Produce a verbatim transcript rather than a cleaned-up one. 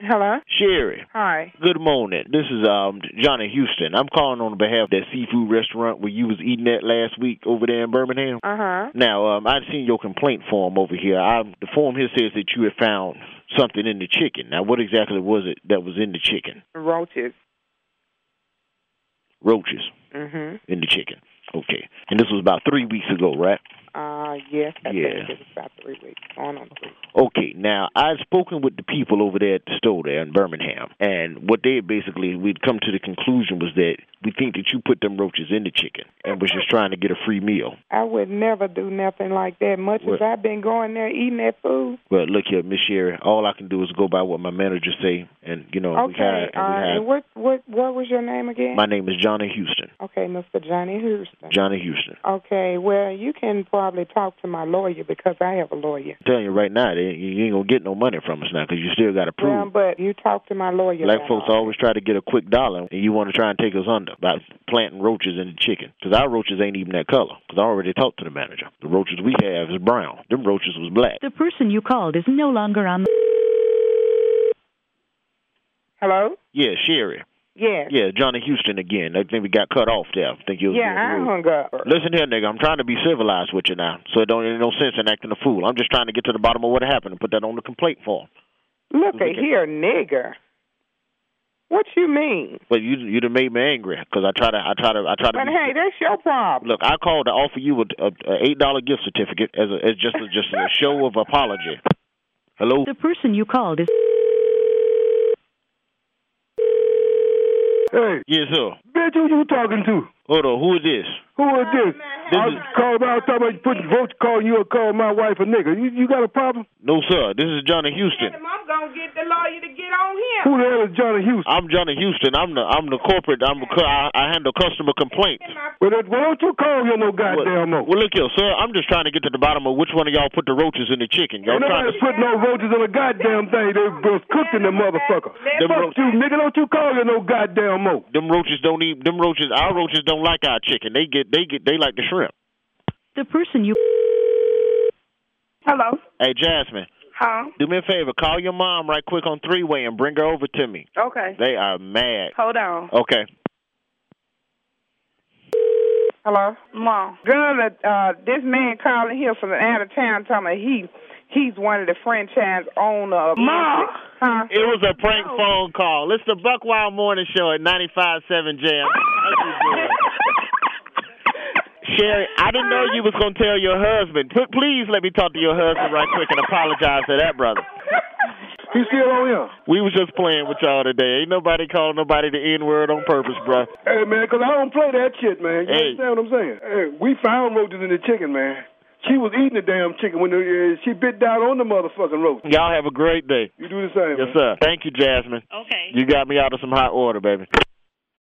Hello? Sherry. Hi. Good morning. This is um Johnny Houston. I'm calling on behalf of that seafood restaurant where you was eating at last week over there in Birmingham. Uh-huh. Now, um, I've seen your complaint form over here. I, the form here says that you had found something in the chicken. Now, what exactly was it that was in the chicken? Roaches. Roaches. Mm-hmm. In the chicken. Okay. And this was about three weeks ago, right? Uh, yes, I Yeah. think it was about three weeks. Going on three. Okay, now, I've spoken with the people over there at the store there in Birmingham, and what they basically, we'd come to the conclusion was that we think that you put them roaches in the chicken and was just trying to get a free meal. I would never do nothing like that, much What? as I've been going there eating that food. Well, look here, Miss Sherry, all I can do is go by what my manager say, and, you know, we Okay, had, and uh, we had, and what, what, what was your name again? my name is Johnny Houston. Okay, Mister Johnny Houston. Johnny Houston. Okay, well, you can probably talk to my lawyer because I have a lawyer. I'm telling you right now, they, you ain't going to get no money from us now because you still got to prove. Well, but you talk to my lawyer. Black about folks all always try to get a quick dollar, and you want to try and take us under by planting roaches in the chicken. Because our roaches ain't even that color. Because I already talked to the manager. The roaches we have is brown. Them roaches was black. The person you called is no longer on the... Hello? Yeah, Sherry. Yes. Yeah, Johnny Houston again. I think we got cut off there. I think you was Yeah, I being rude. hung up. Listen here, nigga. I'm trying to be civilized with you now, so it don't ain't no sense in acting a fool. I'm just trying to get to the bottom of what happened and put that on the complaint form. Look Okay. at here, nigger. What you mean? But you you done made me angry because I try to I try to I try to. But be, hey, that's your problem. Look, I called to offer you a, a, a eight dollar gift certificate as a, as just a, just a show of apology. Hello. The person you called is... Hey, Yes, sir. bitch, who you talking to? Hold on. Who is this? Who is this? This I is- was called about talking about putting votes, calling you or calling my wife a nigga. You, you got a problem? No, sir. This is Johnny Houston. I'm gonna get the lawyer to get on him. Who the hell is Johnny Houston? I'm Johnny Houston. I'm the I'm the corporate. I'm the, I, I handle customer complaints. Well, that, well, don't you call here no goddamn Well, more. well, look here, sir. I'm just trying to get to the bottom of which one of y'all put the roaches in the chicken. Y'all Ain't trying nobody to... put no roaches on a goddamn thing. They was cooked in the motherfucker. Them Fuck ro- you, nigga. Don't you call here no goddamn more. Them roaches don't eat. Them roaches. Our roaches don't like our chicken. They get. They get. They like the shrimp. The person you... Hello? Hey, Jasmine. Huh? Do me a favor. Call your mom right quick on three way and bring her over to me. Okay. They are mad. Hold on. Okay. Hello? Mom. Girl, uh, this man calling here from out of town telling me he, he's one of the franchise owners. Mom! Huh? It was a prank phone call. It's the Buck Wild Morning Show at ninety-five point seven Jam. How you doing? Sherry, I didn't know you was going to tell your husband. P- please let me talk to your husband right quick and apologize to that brother. He still on here? We was just playing with y'all today. Ain't nobody calling nobody the N-word on purpose, bruh. Hey, man, because I don't play that shit, man. You Hey. understand what I'm saying? Hey, we found roaches in the chicken, man. She was eating the damn chicken when the, uh, she bit down on the motherfucking roach. Y'all have a great day. You do the same, Yes, man. sir. Thank you, Jasmine. Okay. You got me out of some hot water, baby.